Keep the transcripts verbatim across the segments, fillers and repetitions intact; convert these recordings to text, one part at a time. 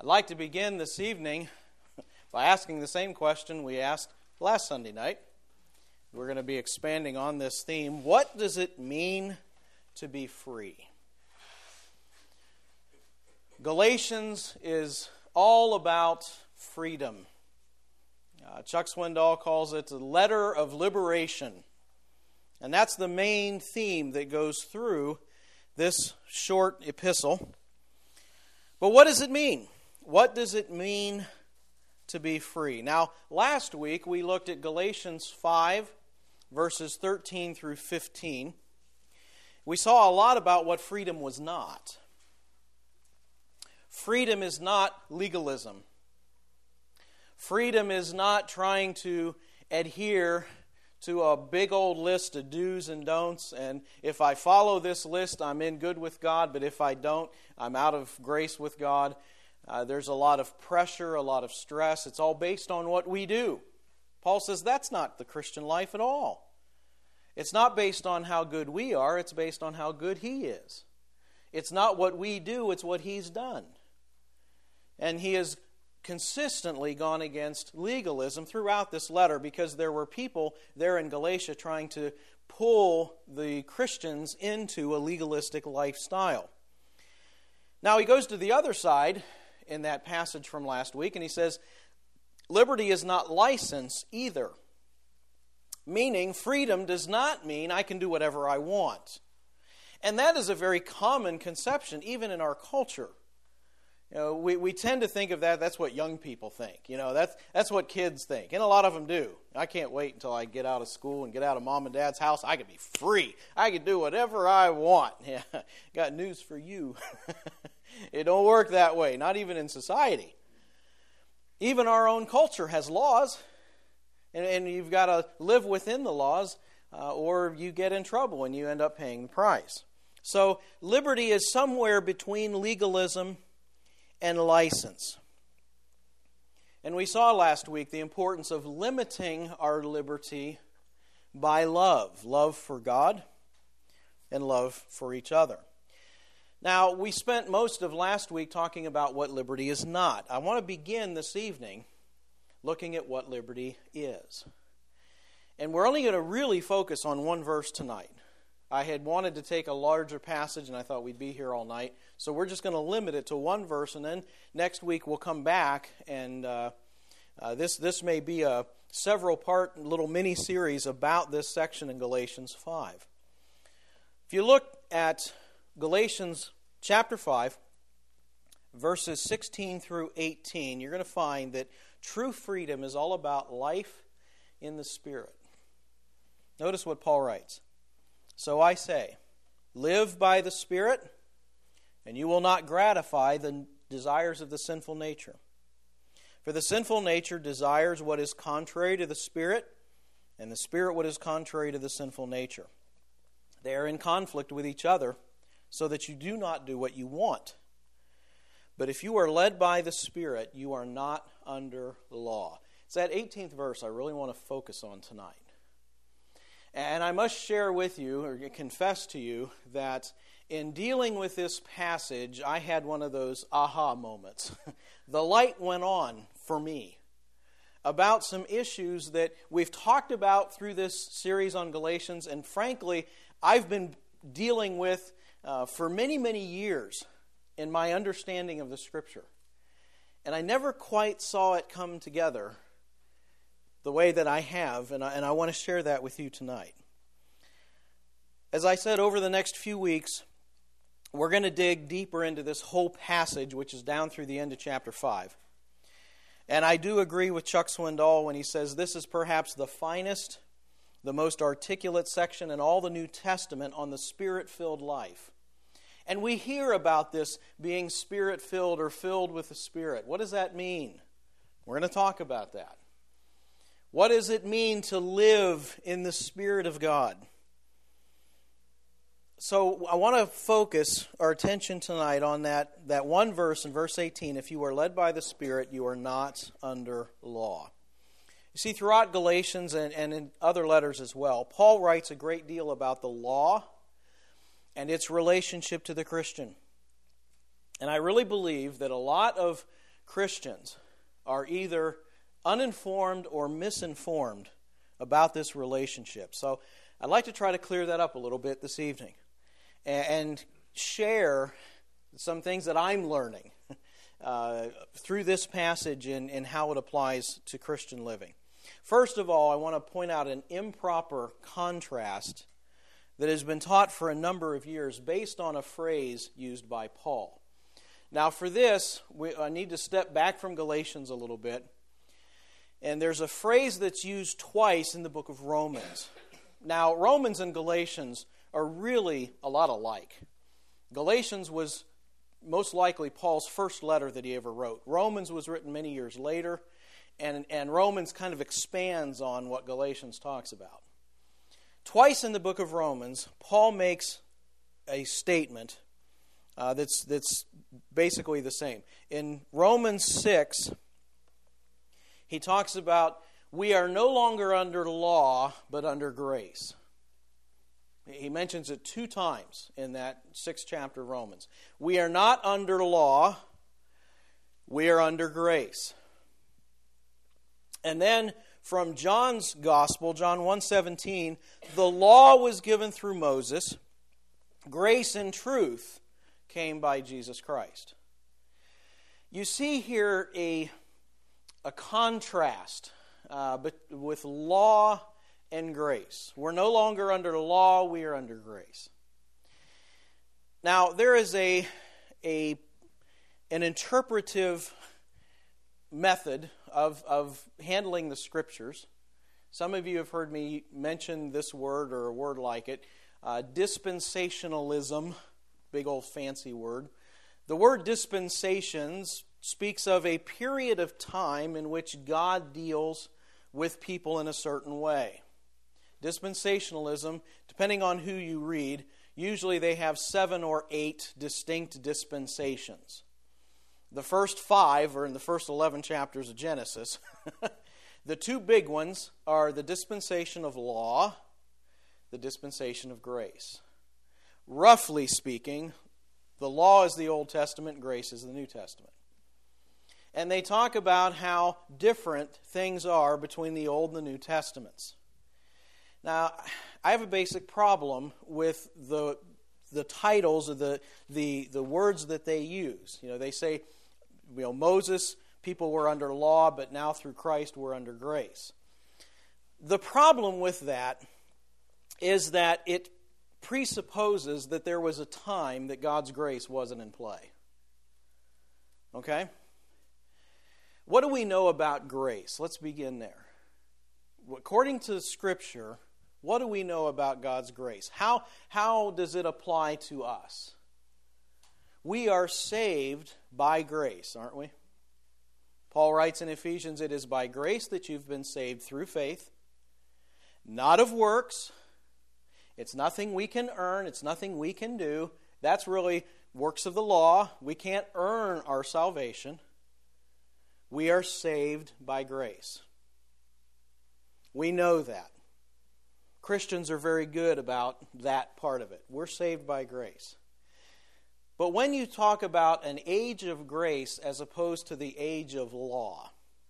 I'd like to begin this evening by asking the same question we asked last Sunday night. We're going to be expanding on this theme. What does it mean to be free? Galatians is all about freedom. Uh, Chuck Swindoll calls it the letter of liberation. And that's the main theme that goes through this short epistle. But what does it mean? What does it mean to be free? Now, last week we looked at Galatians five, verses thirteen through fifteen. We saw a lot about what freedom was not. Freedom is not legalism. Freedom is not trying to adhere to a big old list of do's and don'ts, and if I follow this list, I'm in good with God, but if I don't, I'm out of grace with God. Uh, there's a lot of pressure, a lot of stress. It's all based on what we do. Paul says that's not the Christian life at all. It's not based on how good we are, it's based on how good He is. It's not what we do, it's what He's done. And he has consistently gone against legalism throughout this letter because there were people there in Galatia trying to pull the Christians into a legalistic lifestyle. Now he goes to the other side in that passage from last week and he says, liberty is not license either. Meaning freedom does not mean I can do whatever I want. And that is a very common conception even in our culture. You know, we, we tend to think of that, that's what young people think. You know, that's that's what kids think. And a lot of them do. I can't wait until I get out of school and get out of mom and dad's house. I can be free. I can do whatever I want. Yeah, got news for you. It don't work that way, not even in society. Even our own culture has laws, and, and you've got to live within the laws, uh, or you get in trouble and you end up paying the price. So liberty is somewhere between legalism and license. And we saw last week the importance of limiting our liberty by love. Love for God and love for each other. Now, we spent most of last week talking about what liberty is not. I want to begin this evening looking at what liberty is. And we're only going to really focus on one verse tonight. I had wanted to take a larger passage, and I thought we'd be here all night. So we're just going to limit it to one verse, and then next week we'll come back, and uh, uh, this this may be a several-part little mini-series about this section in Galatians five. If you look at Galatians chapter five, verses sixteen through eighteen, you're going to find that true freedom is all about life in the Spirit. Notice what Paul writes. So I say, live by the Spirit, and you will not gratify the desires of the sinful nature. For the sinful nature desires what is contrary to the Spirit, and the Spirit what is contrary to the sinful nature. They are in conflict with each other, so that you do not do what you want. But if you are led by the Spirit, you are not under the law. It's that eighteenth verse I really want to focus on tonight. And I must share with you, or confess to you, that in dealing with this passage, I had one of those aha moments. The light went on for me about some issues that we've talked about through this series on Galatians, and frankly, I've been dealing with uh, for many, many years in my understanding of the Scripture. And I never quite saw it come together the way that I have, and I, and I want to share that with you tonight. As I said, over the next few weeks, we're going to dig deeper into this whole passage, which is down through the end of chapter five. And I do agree with Chuck Swindoll when he says this is perhaps the finest, the most articulate section in all the New Testament on the Spirit-filled life. And we hear about this being Spirit-filled or filled with the Spirit. What does that mean? We're going to talk about that. What does it mean to live in the Spirit of God? So I want to focus our attention tonight on that, that one verse in verse eighteen. If you are led by the Spirit, you are not under law. You see, throughout Galatians and, and in other letters as well, Paul writes a great deal about the law and its relationship to the Christian. And I really believe that a lot of Christians are either uninformed or misinformed about this relationship. So I'd like to try to clear that up a little bit this evening and share some things that I'm learning uh, through this passage and, and how it applies to Christian living. First of all, I want to point out an improper contrast that has been taught for a number of years based on a phrase used by Paul. Now for this, we, I need to step back from Galatians a little bit. And there's a phrase that's used twice in the book of Romans. Now, Romans and Galatians are really a lot alike. Galatians was most likely Paul's first letter that he ever wrote. Romans was written many years later, and, and Romans kind of expands on what Galatians talks about. Twice in the book of Romans, Paul makes a statement uh, that's, that's basically the same. In Romans six, he talks about, we are no longer under law, but under grace. He mentions it two times in that sixth chapter of Romans. We are not under law, we are under grace. And then from John's Gospel, John one seventeen, the law was given through Moses, grace and truth came by Jesus Christ. You see here a, a contrast uh, but with law and grace. We're no longer under the law, we are under grace. Now, there is a, a an interpretive method of, of handling the Scriptures. Some of you have heard me mention this word or a word like it, uh, dispensationalism, big old fancy word. The word dispensations speaks of a period of time in which God deals with people in a certain way. Dispensationalism, depending on who you read, usually they have seven or eight distinct dispensations. The first five are in the first eleven chapters of Genesis. The two big ones are the dispensation of law, the dispensation of grace. Roughly speaking, the law is the Old Testament, grace is the New Testament. And they talk about how different things are between the Old and the New Testaments. Now, I have a basic problem with the the titles or the the the words that they use. You know, they say, you know, Moses, people were under law, but now through Christ we're under grace. The problem with that is that it presupposes that there was a time that God's grace wasn't in play. Okay? What do we know about grace? Let's begin there. According to Scripture, what do we know about God's grace? How, how does it apply to us? We are saved by grace, aren't we? Paul writes in Ephesians, it is by grace that you've been saved through faith, not of works. It's nothing we can earn. It's nothing we can do. That's really works of the law. We can't earn our salvation. We are saved by grace. We know that. Christians are very good about that part of it. We're saved by grace. But when you talk about an age of grace as opposed to the age of law,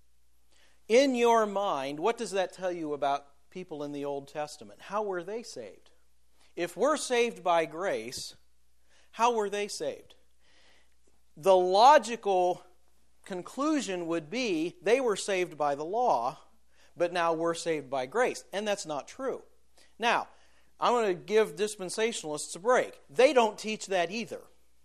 in your mind, what does that tell you about people in the Old Testament? How were they saved? If we're saved by grace, how were they saved? The logical conclusion would be they were saved by the law, but now we're saved by grace. And that's not true. Now, I'm going to give dispensationalists a break. They don't teach that either.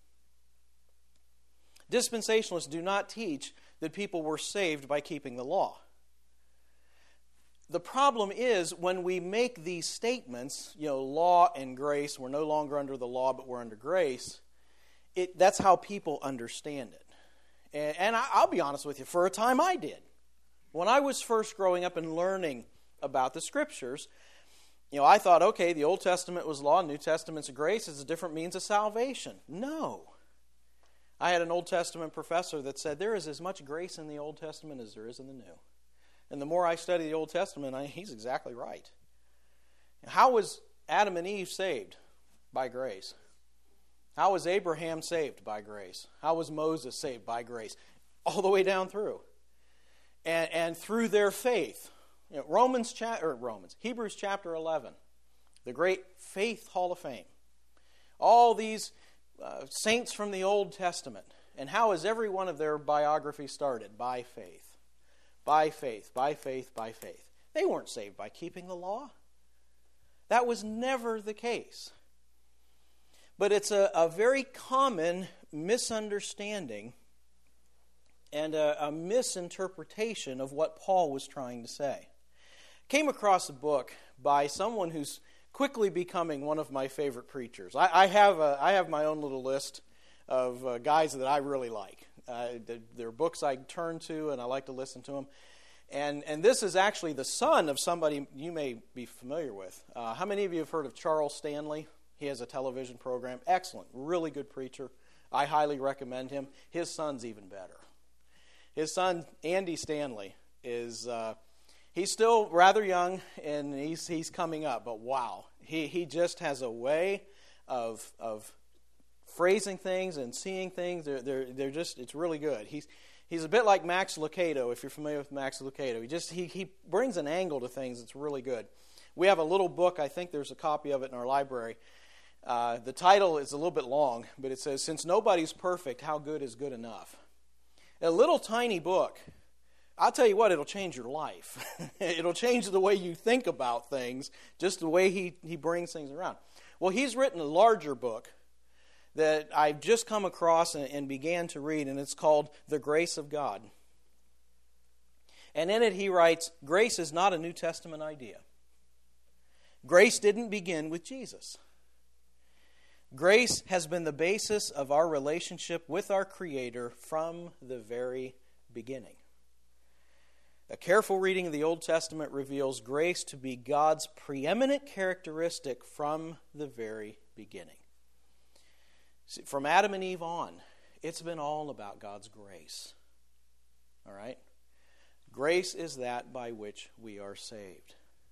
Dispensationalists do not teach that people were saved by keeping the law. The problem is when we make these statements, you know, law and grace, we're no longer under the law, but we're under grace, it, that's how people understand it. And, and I, I'll be honest with you, for a time I did. When I was first growing up and learning about the Scriptures, you know, I thought, okay, the Old Testament was law, New Testament's grace, it's a different means of salvation. No. I had an Old Testament professor that said there is as much grace in the Old Testament as there is in the New. And the more I study the Old Testament, I, he's exactly right. How was Adam and Eve saved? By grace. How was Abraham saved? By grace. How was Moses saved? By grace. all the way down through. And, and through their faith. You know, Romans, cha- or Romans, Hebrews chapter eleven, the great faith hall of fame. All these uh, saints from the Old Testament. And how is every one of their biographies started? By faith. By faith, by faith, by faith. They weren't saved by keeping the law. That was never the case. But it's a, a very common misunderstanding and a, a misinterpretation of what Paul was trying to say. Came across a book by someone who's quickly becoming one of my favorite preachers. I, I have a, I have my own little list of uh, guys that I really like. Uh, they're books I turn to and I like to listen to them. And and this is actually the son of somebody you may be familiar with. Uh, how many of you have heard of Charles Stanley? He has a television program. Excellent. Really good preacher. I highly recommend him. His son's even better. His son, Andy Stanley, is uh, he's still rather young, and he's he's coming up. But wow, he he just has a way of of phrasing things and seeing things. They're they're they're just it's really good. He's he's a bit like Max Lucado, if you're familiar with Max Lucado. He just he he brings an angle to things that's really good. We have a little book. I think there's a copy of it in our library. Uh, the title is a little bit long, but it says, "Since Nobody's Perfect, How Good is Good Enough?" A little tiny book. I'll tell you what, it'll change your life. It'll change the way you think about things, just the way he, he brings things around. Well, he's written a larger book that I've just come across and, and began to read, and it's called The Grace of God. And in it he writes, grace is not a New Testament idea. Grace didn't begin with Jesus. Grace has been the basis of our relationship with our Creator from the very beginning. A careful reading of the Old Testament reveals grace to be God's preeminent characteristic from the very beginning. See, from Adam and Eve on, it's been all about God's grace. All right? Grace is that by which we are saved.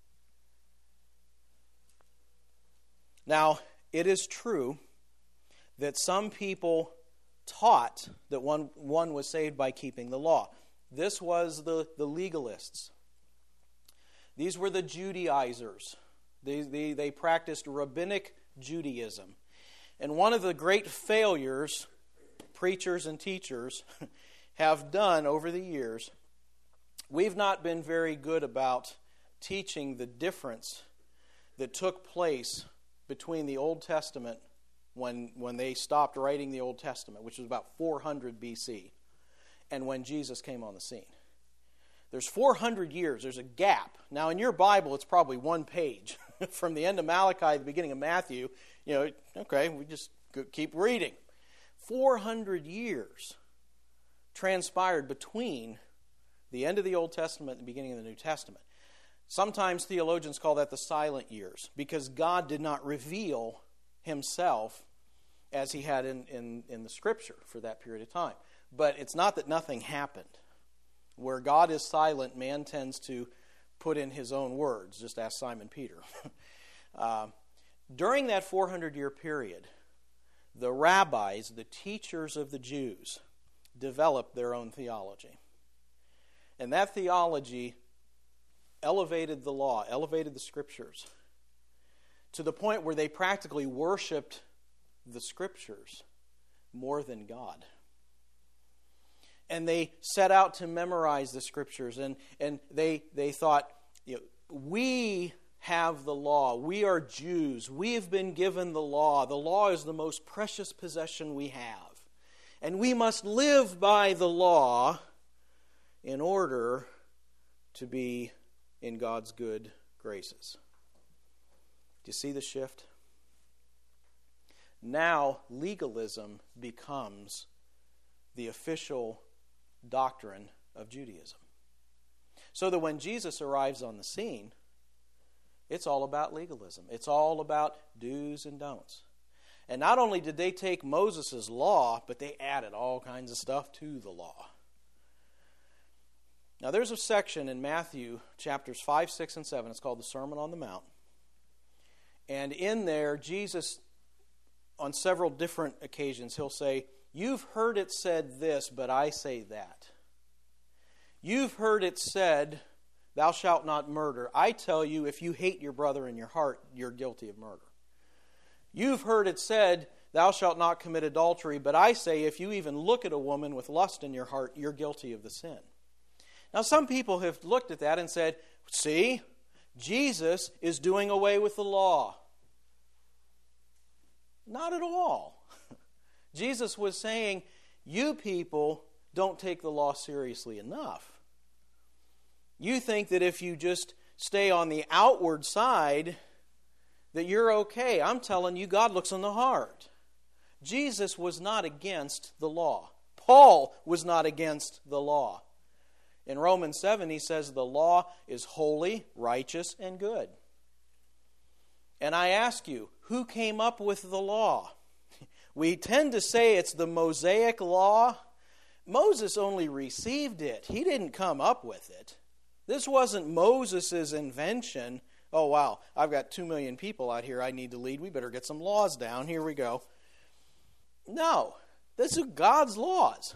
Now, it is true that some people taught that one, one was saved by keeping the law. This was the, the legalists. These were the Judaizers. They, they, they practiced rabbinic Judaism. And one of the great failures preachers and teachers have done over the years, we've not been very good about teaching the difference that took place between the Old Testament when, when they stopped writing the Old Testament, which was about four hundred B C, and when Jesus came on the scene. There's four hundred years. There's a gap. Now, in your Bible, it's probably one page. From the end of Malachi to the beginning of Matthew, you know, okay, we just keep reading. four hundred years transpired between the end of the Old Testament and the beginning of the New Testament. Sometimes theologians call that the silent years, because God did not reveal himself as he had in, in, in the Scripture for that period of time. But it's not that nothing happened. Where God is silent, man tends to put in his own words. Just ask Simon Peter. uh, during that four hundred year period, the rabbis, the teachers of the Jews, developed their own theology. And that theology elevated the law, elevated the Scriptures, to the point where they practically worshipped the Scriptures more than God. And they set out to memorize the Scriptures, and, and they they thought, you know, we have the law. We are Jews. We have been given the law. The law is the most precious possession we have. And we must live by the law in order to be in God's good graces. Do you see the shift? Now legalism becomes the official doctrine of Judaism. So that when Jesus arrives on the scene, it's all about legalism. It's all about do's and don'ts. And not only did they take Moses' law, but they added all kinds of stuff to the law. Now there's a section in Matthew chapters five, six, and seven. It's called the Sermon on the Mount. And in there, Jesus, on several different occasions, he'll say, You've heard it said this, but I say that. You've heard it said, thou shalt not murder. I tell you, if you hate your brother in your heart, you're guilty of murder. You've heard it said, thou shalt not commit adultery. But I say, if you even look at a woman with lust in your heart, you're guilty of the sin. Now, some people have looked at that and said, see, Jesus is doing away with the law. Not at all. Jesus was saying, you people don't take the law seriously enough. You think that if you just stay on the outward side, that you're okay. I'm telling you, God looks on the heart. Jesus was not against the law. Paul was not against the law. In Romans seven, he says the law is holy, righteous, and good. And I ask you, who came up with the law? We tend to say it's the Mosaic law. Moses only received it. He didn't come up with it. This wasn't Moses' invention. Oh, wow, I've got two million people out here I need to lead. We better get some laws down. Here we go. No, this is God's laws.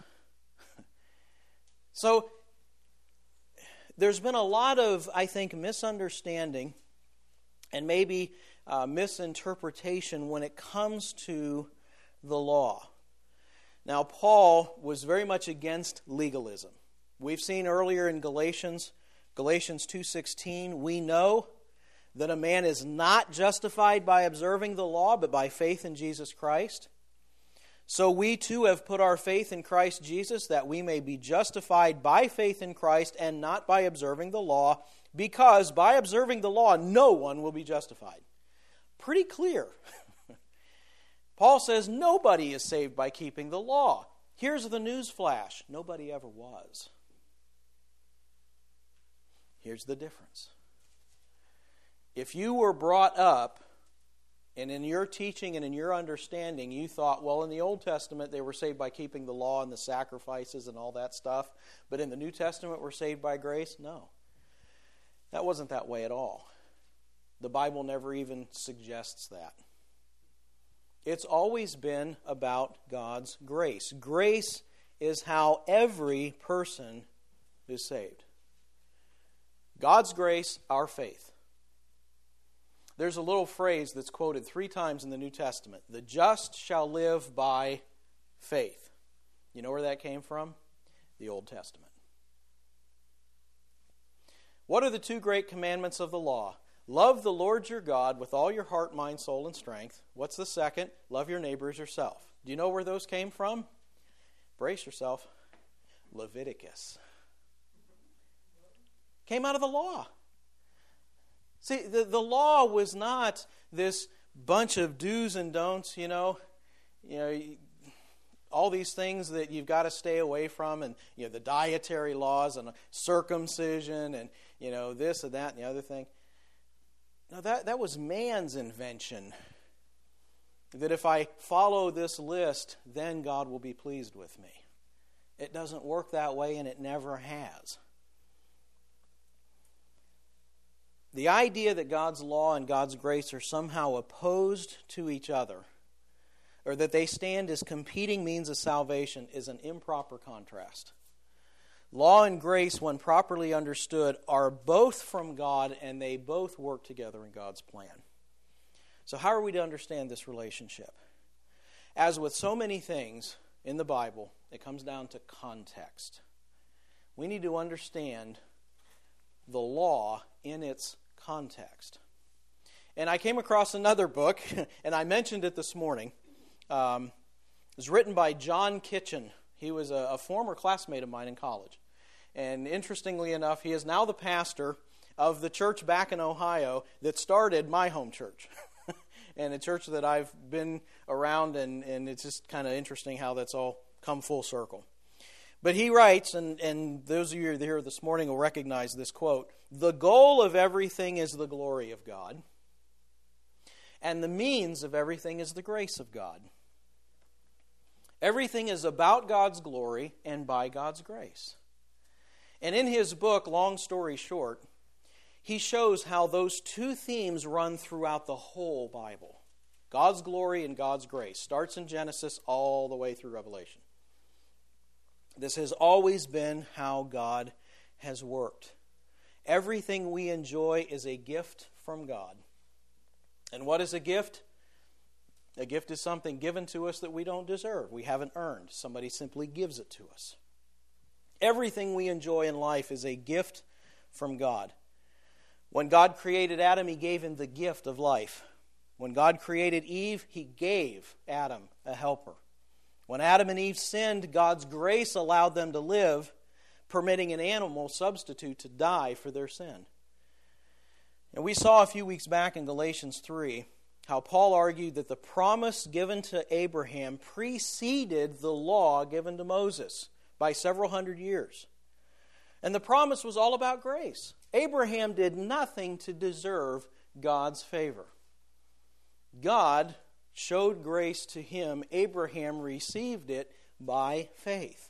So, there's been a lot of, I think, misunderstanding and maybe uh, misinterpretation when it comes to the law. Now, Paul was very much against legalism. We've seen earlier in Galatians, Galatians two sixteen, we know that a man is not justified by observing the law, but by faith in Jesus Christ. So we too have put our faith in Christ Jesus, that we may be justified by faith in Christ and not by observing the law, because by observing the law, no one will be justified. Pretty clear. Paul says nobody is saved by keeping the law. Here's the news flash. Nobody ever was. Here's the difference. If you were brought up, and in your teaching and in your understanding, you thought, well, in the Old Testament, they were saved by keeping the law and the sacrifices and all that stuff, but in the New Testament, we're saved by grace? No. That wasn't that way at all. The Bible never even suggests that. It's always been about God's grace. Grace is how every person is saved. God's grace, our faith. There's a little phrase that's quoted three times in the New Testament. The just shall live by faith. You know where that came from? The Old Testament. What are the two great commandments of the law? Love the Lord your God with all your heart, mind, soul, and strength. What's the second? Love your neighbor as yourself. Do you know where those came from? Brace yourself. Leviticus. Came out of the law. See, the, the law was not this bunch of do's and don'ts, you know, you know, all these things that you've got to stay away from, and you know, the dietary laws and circumcision and you know this and that and the other thing. No, that, that was man's invention. That if I follow this list, then God will be pleased with me. It doesn't work that way, and it never has. The idea that God's law and God's grace are somehow opposed to each other, or that they stand as competing means of salvation, is an improper contrast. Law and grace, when properly understood, are both from God, and they both work together in God's plan. So how are we to understand this relationship? As with so many things in the Bible, it comes down to context. We need to understand the law in its context. And I came across another book, and I mentioned it this morning. Um, it was written by John Kitchen. He was a, a former classmate of mine in college. And interestingly enough, he is now the pastor of the church back in Ohio that started my home church. And a church that I've been around, and, and it's just kind of interesting how that's all come full circle. But he writes, and, and those of you who are here this morning will recognize this quote, "The goal of everything is the glory of God, and the means of everything is the grace of God." Everything is about God's glory and by God's grace. And in his book, Long Story Short, he shows how those two themes run throughout the whole Bible. God's glory and God's grace. Starts in Genesis all the way through Revelation. This has always been how God has worked. Everything we enjoy is a gift from God. And what is a gift? A gift is something given to us that we don't deserve. We haven't earned. Somebody simply gives it to us. Everything we enjoy in life is a gift from God. When God created Adam, He gave him the gift of life. When God created Eve, He gave Adam a helper. When Adam and Eve sinned, God's grace allowed them to live, permitting an animal substitute to die for their sin. And we saw a few weeks back in Galatians three how Paul argued that the promise given to Abraham preceded the law given to Moses by several hundred years. And the promise was all about grace. Abraham did nothing to deserve God's favor. God showed grace to him. Abraham received it by faith.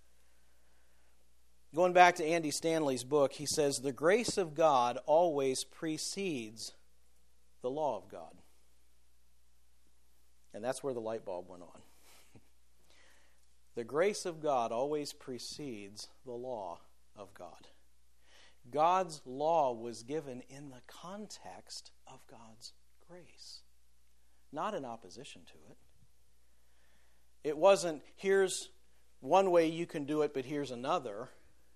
Going back to Andy Stanley's book, he says, the grace of God always precedes the law of God. And that's where the light bulb went on. The grace of God always precedes the law of God. God's law was given in the context of God's grace, not in opposition to it. It wasn't, here's one way you can do it, but here's another.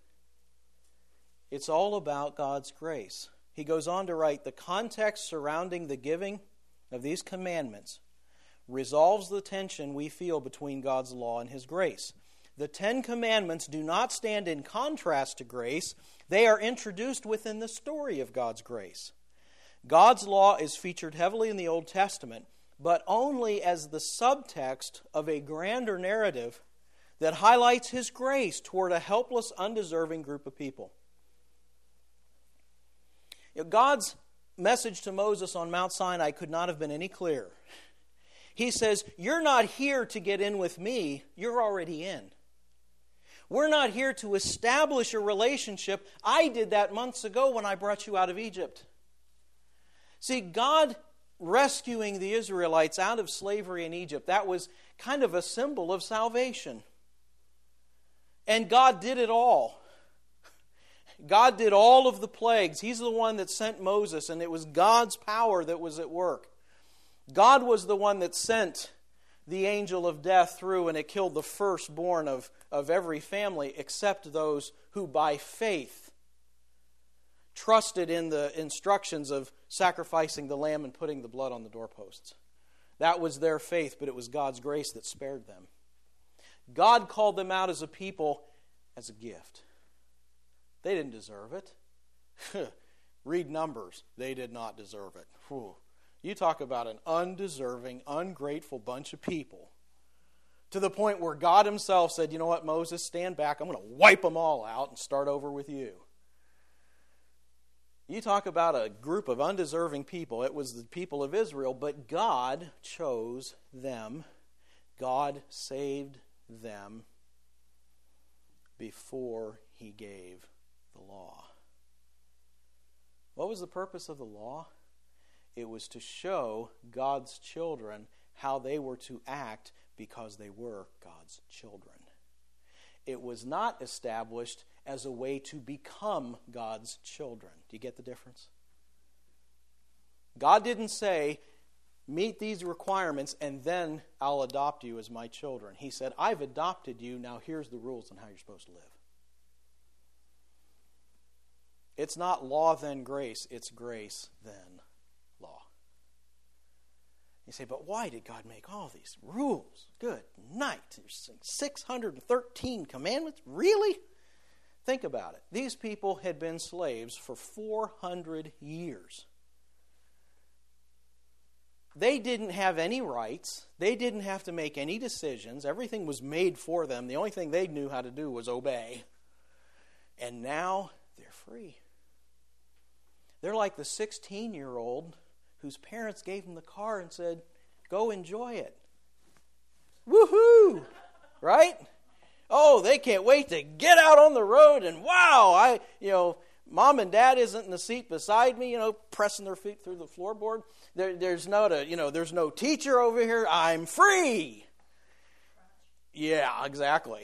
It's all about God's grace. He goes on to write, the context surrounding the giving of these commandments resolves the tension we feel between God's law and His grace. The Ten Commandments do not stand in contrast to grace. They are introduced within the story of God's grace. God's law is featured heavily in the Old Testament, but only as the subtext of a grander narrative that highlights His grace toward a helpless, undeserving group of people. You know, God's message to Moses on Mount Sinai could not have been any clearer. He says, you're not here to get in with me, you're already in. We're not here to establish a relationship. I did that months ago when I brought you out of Egypt. See, God rescuing the Israelites out of slavery in Egypt, that was kind of a symbol of salvation. And God did it all. God did all of the plagues. He's the one that sent Moses, and it was God's power that was at work. God was the one that sent the angel of death through, and it killed the firstborn of, of every family except those who by faith trusted in the instructions of sacrificing the lamb and putting the blood on the doorposts. That was their faith, but it was God's grace that spared them. God called them out as a people as a gift. They didn't deserve it. Read Numbers. They did not deserve it. Whew. You talk about an undeserving, ungrateful bunch of people. To the point where God Himself said, you know what, Moses, stand back. I'm going to wipe them all out and start over with you. You talk about a group of undeserving people. It was the people of Israel, but God chose them. God saved them before He gave the law. What was the purpose of the law? It was to show God's children how they were to act because they were God's children. It was not established as a way to become God's children. Do you get the difference? God didn't say, meet these requirements and then I'll adopt you as my children. He said, I've adopted you, now here's the rules on how you're supposed to live. It's not law then grace, it's grace then law. You say, but why did God make all these rules? Good night. There's six hundred thirteen commandments? Really? Think about it. These people had been slaves for four hundred years. They didn't have any rights. They didn't have to make any decisions. Everything was made for them. The only thing they knew how to do was obey. And now they're free. They're like the sixteen-year-old whose parents gave them the car and said, go enjoy it. Woohoo! Right? Oh, they can't wait to get out on the road and wow, I, you know, Mom and Dad isn't in the seat beside me, you know, pressing their feet through the floorboard. There, there's not a, you know, there's no teacher over here. I'm free. Yeah, exactly.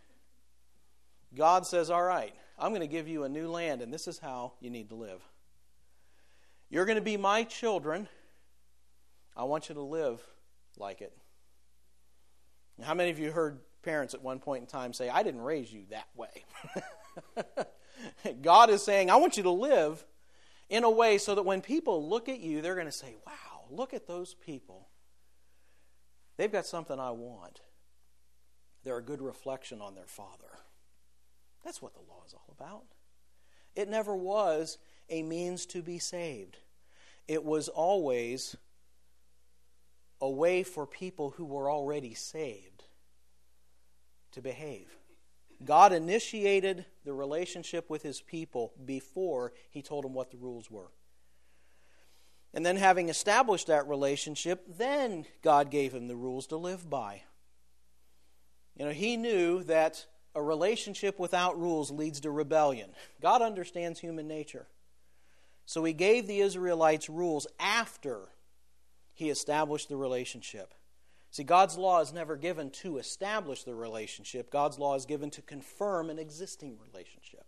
God says, all right, I'm going to give you a new land, and this is how you need to live. You're going to be my children. I want you to live like it. How many of you heard parents at one point in time say, I didn't raise you that way? God is saying, I want you to live in a way so that when people look at you, they're going to say, wow, look at those people. They've got something I want. They're a good reflection on their Father. That's what the law is all about. It never was a means to be saved. It was always a way for people who were already saved to behave. God initiated the relationship with His people before He told them what the rules were. And then having established that relationship, then God gave Him the rules to live by. You know, He knew that a relationship without rules leads to rebellion. God understands human nature. So He gave the Israelites rules after He established the relationship. See, God's law is never given to establish the relationship. God's law is given to confirm an existing relationship.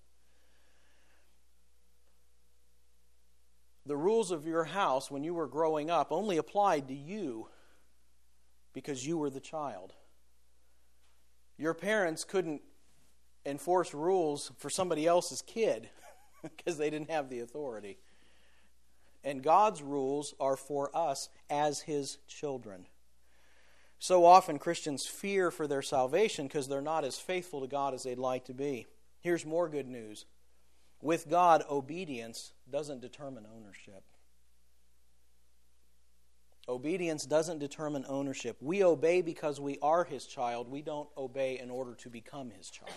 The rules of your house when you were growing up only applied to you because you were the child. Your parents couldn't enforce rules for somebody else's kid because they didn't have the authority. And God's rules are for us as His children. So often Christians fear for their salvation because they're not as faithful to God as they'd like to be. Here's more good news. With God, obedience doesn't determine ownership. Obedience doesn't determine ownership. We obey because we are His child. We don't obey in order to become His child.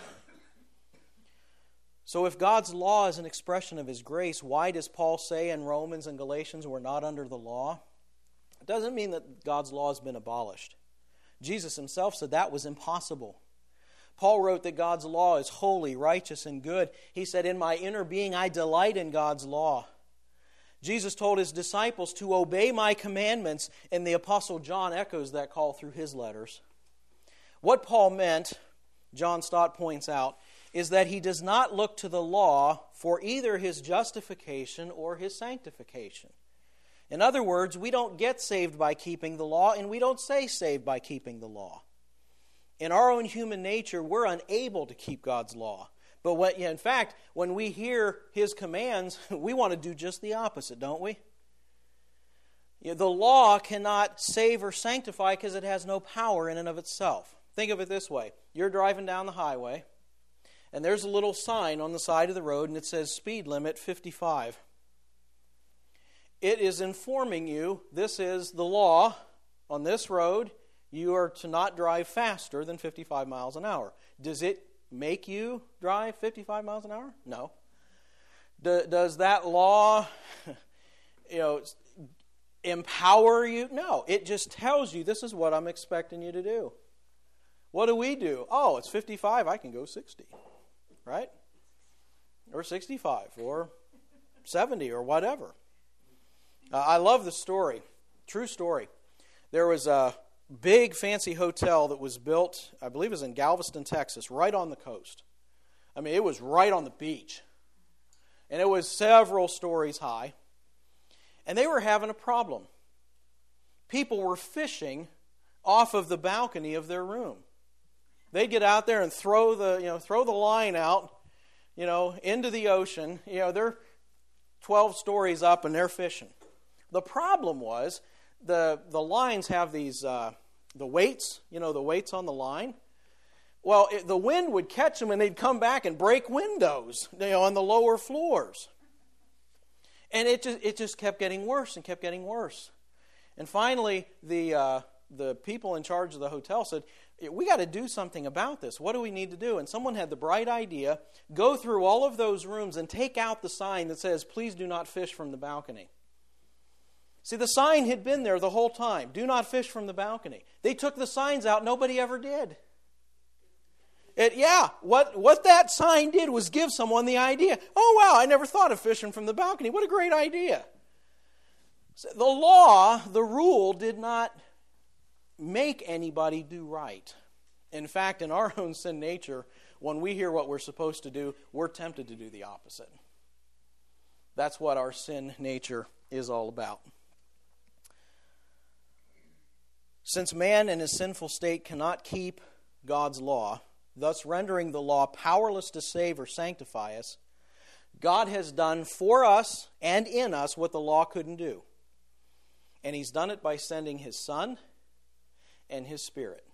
So if God's law is an expression of His grace, why does Paul say in Romans and Galatians we're not under the law? It doesn't mean that God's law has been abolished. Jesus Himself said that was impossible. Paul wrote that God's law is holy, righteous, and good. He said, in my inner being I delight in God's law. Jesus told His disciples to obey my commandments, and the Apostle John echoes that call through his letters. What Paul meant, John Stott points out, is that he does not look to the law for either his justification or his sanctification. In other words, we don't get saved by keeping the law, and we don't say saved by keeping the law. In our own human nature, we're unable to keep God's law. But when, in fact, when we hear His commands, we want to do just the opposite, don't we? You know, the law cannot save or sanctify because it has no power in and of itself. Think of it this way. You're driving down the highway, and there's a little sign on the side of the road, and it says speed limit fifty-five. It is informing you this is the law on this road. You are to not drive faster than fifty-five miles an hour. Does it make you drive fifty-five miles an hour? No. Do, does that law, you know, empower you? No. It just tells you this is what I'm expecting you to do. What do we do? Oh, it's fifty-five. I can go sixty, right? Or sixty-five, or seventy, or whatever. Uh, I love the story. True story. There was a big fancy hotel that was built, I believe it was in Galveston, Texas, right on the coast. I mean, it was right on the beach. And it was several stories high. And they were having a problem. People were fishing off of the balcony of their room. They'd get out there and throw the, you know, throw the line out, you know, into the ocean. You know, they're twelve stories up and they're fishing. The problem was the the lines have these uh, the weights, you know, the weights on the line. Well, it, the wind would catch them and they'd come back and break windows, you know, on the lower floors. And it just it just kept getting worse and kept getting worse. And finally, the uh, the people in charge of the hotel said, we got to do something about this. What do we need to do? And someone had the bright idea, go through all of those rooms and take out the sign that says, please do not fish from the balcony. See, the sign had been there the whole time. Do not fish from the balcony. They took the signs out. Nobody ever did. It, yeah, what, what that sign did was give someone the idea. Oh, wow, I never thought of fishing from the balcony. What a great idea. So the law, the rule, did not make anybody do right. In fact, in our own sin nature, when we hear what we're supposed to do, we're tempted to do the opposite. That's what our sin nature is all about. Since man in his sinful state cannot keep God's law, thus rendering the law powerless to save or sanctify us, God has done for us and in us what the law couldn't do. And He's done it by sending His Son and His Spirit.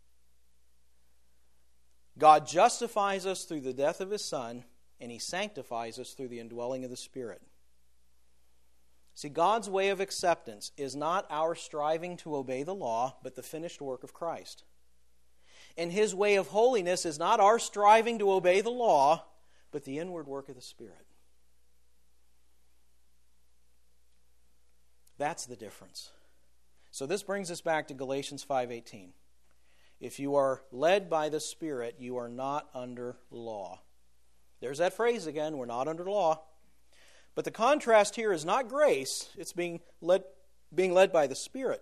God justifies us through the death of His Son, and He sanctifies us through the indwelling of the Spirit. See, God's way of acceptance is not our striving to obey the law, but the finished work of Christ. And His way of holiness is not our striving to obey the law, but the inward work of the Spirit. That's the difference. So this brings us back to Galatians five eighteen. If you are led by the Spirit, you are not under law. There's that phrase again, we're not under law. But the contrast here is not grace, it's being led, being led by the Spirit.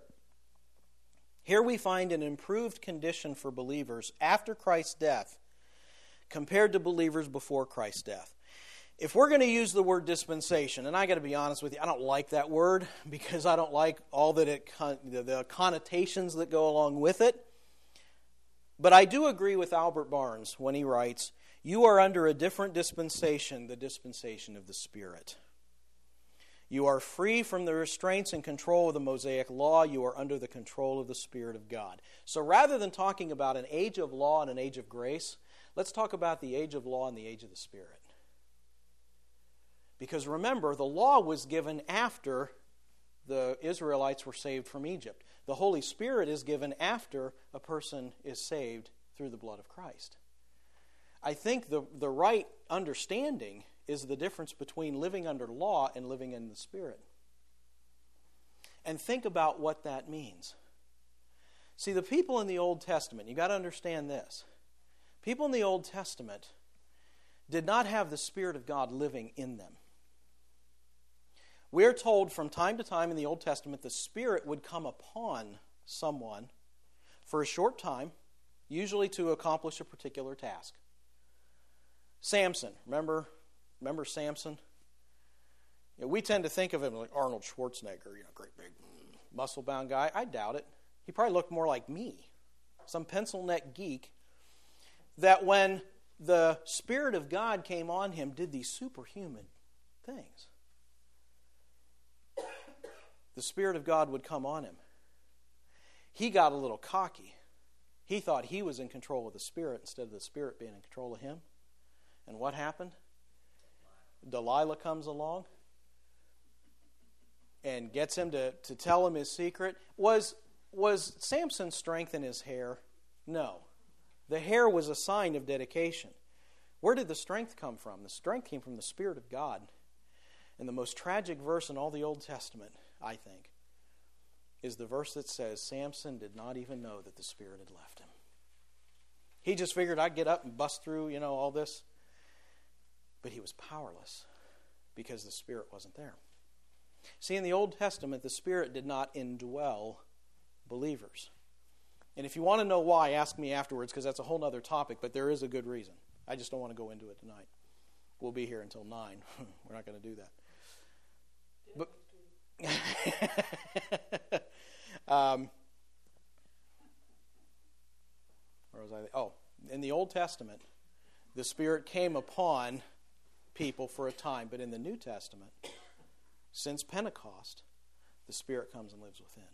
Here we find an improved condition for believers after Christ's death compared to believers before Christ's death. If we're going to use the word dispensation, and I got to be honest with you, I don't like that word because I don't like all that it the connotations that go along with it. But I do agree with Albert Barnes when he writes, "You are under a different dispensation, the dispensation of the Spirit. You are free from the restraints and control of the Mosaic law. You are under the control of the Spirit of God." So rather than talking about an age of law and an age of grace, let's talk about the age of law and the age of the Spirit. Because remember, the law was given after the Israelites were saved from Egypt. The Holy Spirit is given after a person is saved through the blood of Christ. I think the, the right understanding is the difference between living under law and living in the Spirit. And think about what that means. See, the people in the Old Testament, you've got to understand this. People in the Old Testament did not have the Spirit of God living in them. We're told from time to time in the Old Testament the Spirit would come upon someone for a short time, usually to accomplish a particular task. Samson, remember, remember Samson? You know, we tend to think of him like Arnold Schwarzenegger, you know, great big muscle-bound guy. I doubt it. He probably looked more like me, some pencil-neck geek, that when the Spirit of God came on him, did these superhuman things. The Spirit of God would come on him. He got a little cocky. He thought he was in control of the Spirit instead of the Spirit being in control of him. And what happened? Delilah comes along and gets him to, to tell him his secret. Was, was Samson's strength in his hair? No. The hair was a sign of dedication. Where did the strength come from? The strength came from the Spirit of God. And the most tragic verse in all the Old Testament, I think, is the verse that says Samson did not even know that the Spirit had left him. He just figured I'd get up and bust through, you know, all this. But he was powerless because the Spirit wasn't there. See, in the Old Testament, the Spirit did not indwell believers. And if you want to know why, ask me afterwards, because that's a whole other topic, but there is a good reason. I just don't want to go into it tonight. We'll be here until nine. We're not going to do that. But um, where was I? Oh, in the Old Testament, the Spirit came upon people for a time, but in the New Testament, since Pentecost, the Spirit comes and lives within.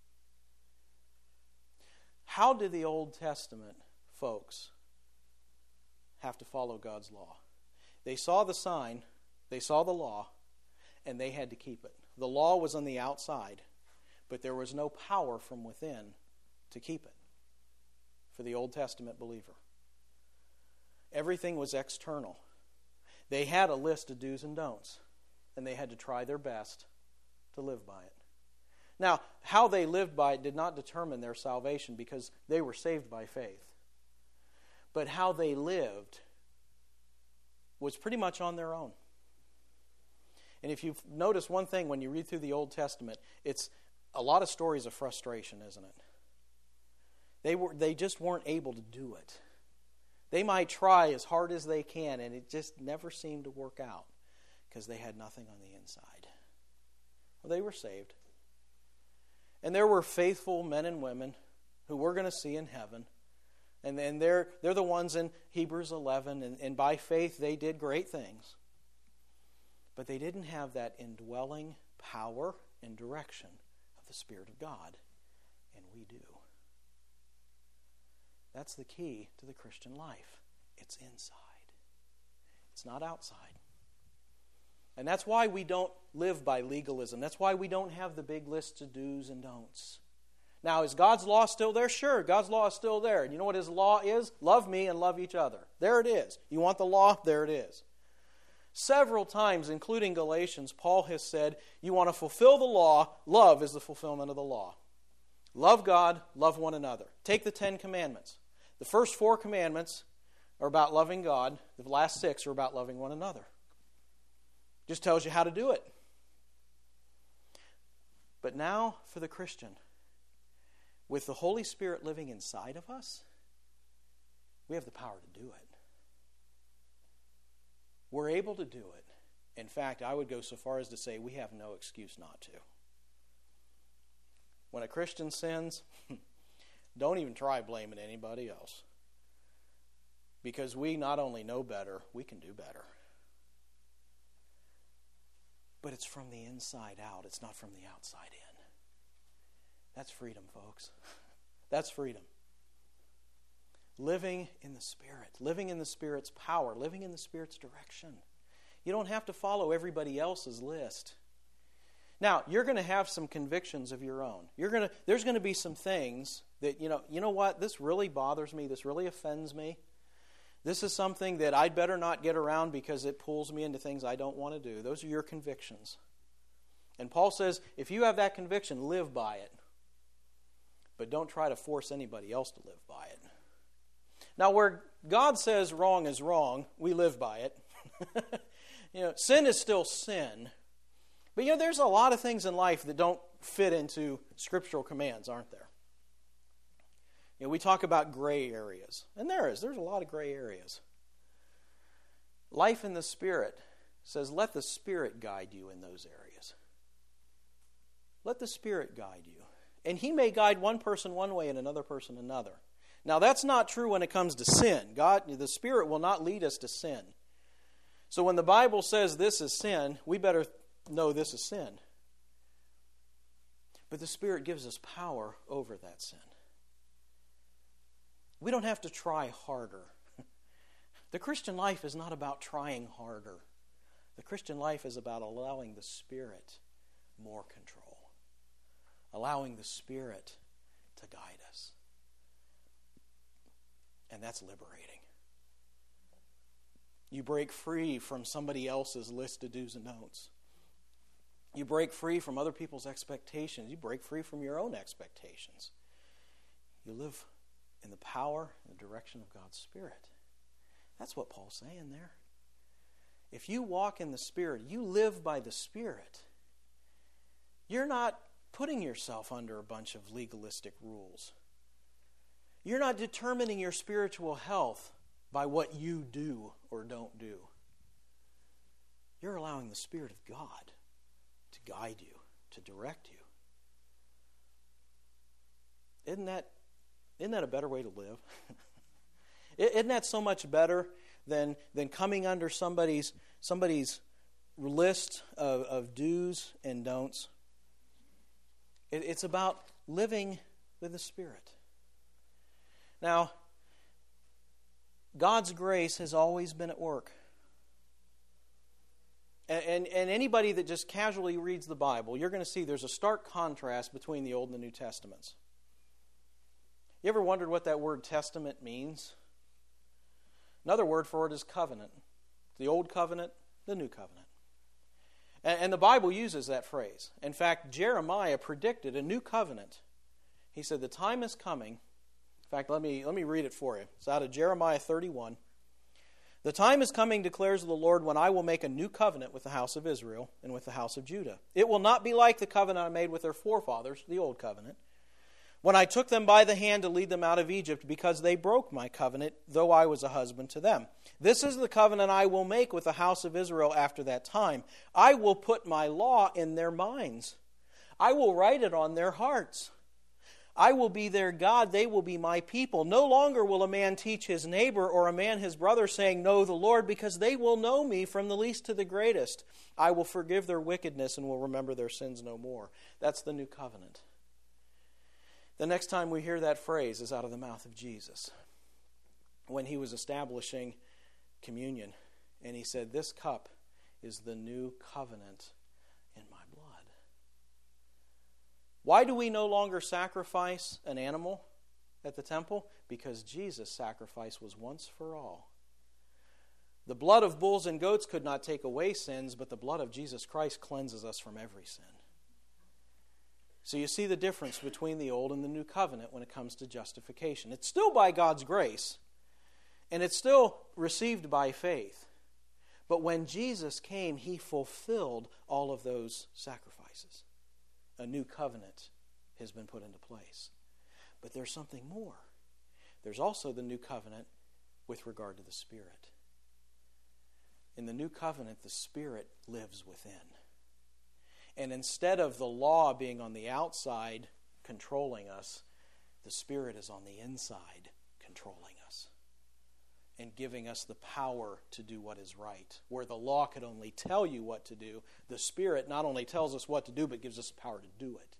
How did the Old Testament folks have to follow God's law? They saw the sign, they saw the law, and they had to keep it. The law was on the outside, but there was no power from within to keep it for the Old Testament believer. Everything was external. They had a list of do's and don'ts, and they had to try their best to live by it. Now, how they lived by it did not determine their salvation because they were saved by faith. but how they lived was pretty much on their own. And if you've noticed one thing when you read through the Old Testament, it's a lot of stories of frustration, isn't it? They were they just weren't able to do it. They might try as hard as they can, and it just never seemed to work out because they had nothing on the inside. Well, they were saved. And there were faithful men and women who we're going to see in heaven. And then they're, they're the ones in Hebrews eleven, and, and by faith they did great things. But they didn't have that indwelling power and direction of the Spirit of God. And we do. That's the key to the Christian life. It's inside. It's not outside. And that's why we don't live by legalism. That's why we don't have the big list of do's and don'ts. Now, is God's law still there? Sure, God's law is still there. And you know what His law is? Love me and love each other. There it is. You want the law? There it is. Several times, including Galatians, Paul has said, you want to fulfill the law, love is the fulfillment of the law. Love God, love one another. Take the Ten Commandments. The first four commandments are about loving God. The last six are about loving one another. Just tells you how to do it. But now for the Christian, with the Holy Spirit living inside of us, we have the power to do it. We're able to do it. In fact, I would go so far as to say we have no excuse not to. When a Christian sins, don't even try blaming anybody else. Because we not only know better, we can do better. But it's from the inside out. It's not from the outside in. That's freedom, folks. That's freedom. Living in the Spirit. Living in the Spirit's power. Living in the Spirit's direction. You don't have to follow everybody else's list. Now, you're going to have some convictions of your own. You're going to, there's going to be some things that, you know, you know what? This really bothers me. This really offends me. This is something that I'd better not get around because it pulls me into things I don't want to do. Those are your convictions. And Paul says, if you have that conviction, live by it. But don't try to force anybody else to live by it. Now, where God says wrong is wrong, we live by it. You know, sin is still sin. But, you know, there's a lot of things in life that don't fit into scriptural commands, aren't there? You know, we talk about gray areas. And there is. There's a lot of gray areas. Life in the Spirit says, let the Spirit guide you in those areas. Let the Spirit guide you. And He may guide one person one way and another person another. Now, that's not true when it comes to sin. God, the Spirit will not lead us to sin. So when the Bible says this is sin, we better know this is sin. But the Spirit gives us power over that sin. We don't have to try harder. The Christian life is not about trying harder. The Christian life is about allowing the Spirit more control. Allowing the Spirit to guide us. And that's liberating. You break free from somebody else's list of do's and don'ts. You break free from other people's expectations. You break free from your own expectations. You live in the power and the direction of God's Spirit. That's what Paul's saying there. If you walk in the Spirit, you live by the Spirit, you're not putting yourself under a bunch of legalistic rules. You're not determining your spiritual health by what you do or don't do. You're allowing the Spirit of God to guide you, to direct you. Isn't that, isn't that a better way to live? Isn't that so much better than, than coming under somebody's, somebody's list of, of do's and don'ts? It, it's about living with the Spirit. Now, God's grace has always been at work. And, and, and anybody that just casually reads the Bible, you're going to see there's a stark contrast between the Old and the New Testaments. You ever wondered what that word testament means? Another word for it is covenant. The Old Covenant, the New Covenant. And, and the Bible uses that phrase. In fact, Jeremiah predicted a new covenant. He said, the time is coming In fact, let me, let me read it for you. It's out of Jeremiah thirty-one. The time is coming, declares the Lord, when I will make a new covenant with the house of Israel and with the house of Judah. It will not be like the covenant I made with their forefathers, the old covenant, when I took them by the hand to lead them out of Egypt, because they broke my covenant, though I was a husband to them. This is the covenant I will make with the house of Israel after that time. I will put my law in their minds. I will write it on their hearts. I will be their God, they will be my people. No longer will a man teach his neighbor or a man his brother, saying, know the Lord, because they will know me from the least to the greatest. I will forgive their wickedness and will remember their sins no more. That's the new covenant. The next time we hear that phrase is out of the mouth of Jesus, when he was establishing communion. And he said, this cup is the new covenant in my blood. Why do we no longer sacrifice an animal at the temple? Because Jesus' sacrifice was once for all. The blood of bulls and goats could not take away sins, but the blood of Jesus Christ cleanses us from every sin. So you see the difference between the old and the new covenant when it comes to justification. It's still by God's grace, and it's still received by faith. But when Jesus came, he fulfilled all of those sacrifices. A new covenant has been put into place. But there's something more. There's also the new covenant with regard to the Spirit. In the new covenant, the Spirit lives within. And instead of the law being on the outside controlling us, the Spirit is on the inside controlling us and giving us the power to do what is right. Where the law could only tell you what to do, the Spirit not only tells us what to do, but gives us the power to do it.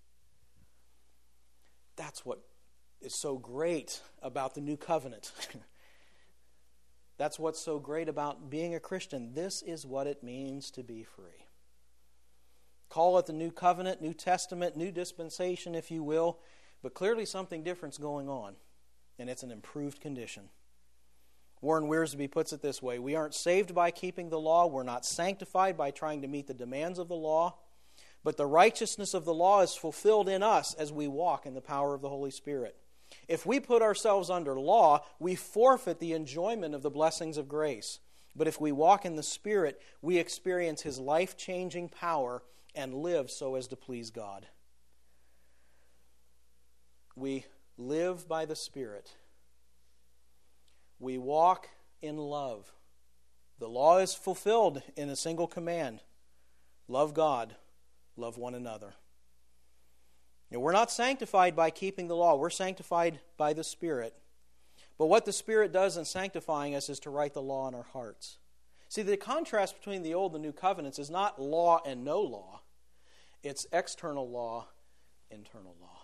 That's what is so great about the new covenant. That's what's so great about being a Christian. This is what it means to be free. Call it the new covenant, New Testament, new dispensation, if you will, but clearly something different's going on, and it's an improved condition. Warren Wiersbe puts it this way: we aren't saved by keeping the law, we're not sanctified by trying to meet the demands of the law, but the righteousness of the law is fulfilled in us as we walk in the power of the Holy Spirit. If we put ourselves under law, we forfeit the enjoyment of the blessings of grace. But if we walk in the Spirit, we experience His life-changing power and live so as to please God. We live by the Spirit. We walk in love. The law is fulfilled in a single command: love God, love one another. Now, we're not sanctified by keeping the law. We're sanctified by the Spirit. But what the Spirit does in sanctifying us is to write the law in our hearts. See, the contrast between the old and new covenants is not law and no law. It's external law, internal law.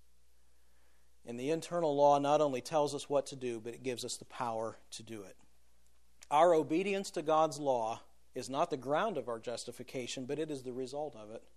And the internal law not only tells us what to do, but it gives us the power to do it. Our obedience to God's law is not the ground of our justification, but it is the result of it.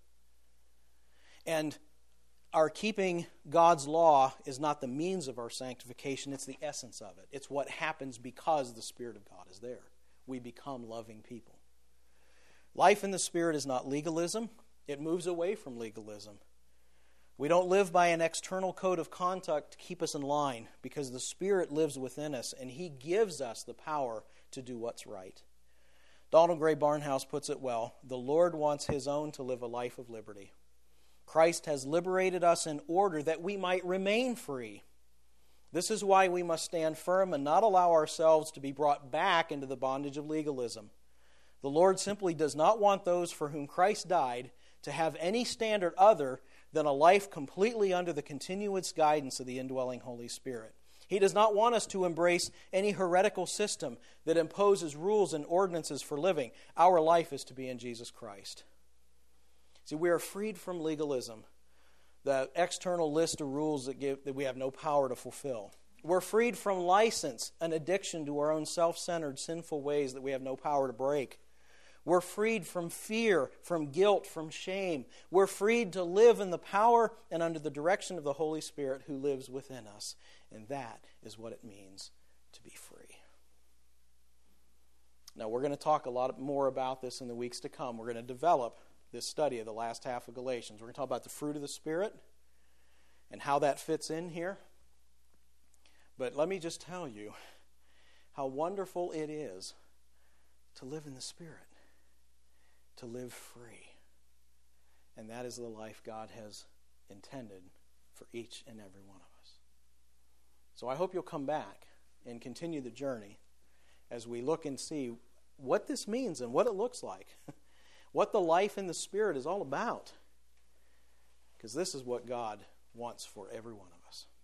And our keeping God's law is not the means of our sanctification, it's the essence of it. It's what happens because the Spirit of God is there. We become loving people. Life in the Spirit is not legalism. It moves away from legalism. We don't live by an external code of conduct to keep us in line, because the Spirit lives within us and He gives us the power to do what's right. Donald Gray Barnhouse puts it well: the Lord wants His own to live a life of liberty. Christ has liberated us in order that we might remain free. This is why we must stand firm and not allow ourselves to be brought back into the bondage of legalism. The Lord simply does not want those for whom Christ died to have any standard other than a life completely under the continuous guidance of the indwelling Holy Spirit. He does not want us to embrace any heretical system that imposes rules and ordinances for living. Our life is to be in Jesus Christ. See, we are freed from legalism, the external list of rules that give that we have no power to fulfill. We're freed from license, an addiction to our own self-centered, sinful ways that we have no power to break. We're freed from fear, from guilt, from shame. We're freed to live in the power and under the direction of the Holy Spirit who lives within us. And that is what it means to be free. Now, we're going to talk a lot more about this in the weeks to come. We're going to develop this study of the last half of Galatians. We're going to talk about the fruit of the Spirit and how that fits in here. But let me just tell you how wonderful it is to live in the Spirit, to live free. And that is the life God has intended for each and every one of us. So I hope you'll come back and continue the journey as we look and see what this means and what it looks like, what the life in the Spirit is all about. Because this is what God wants for every one of us.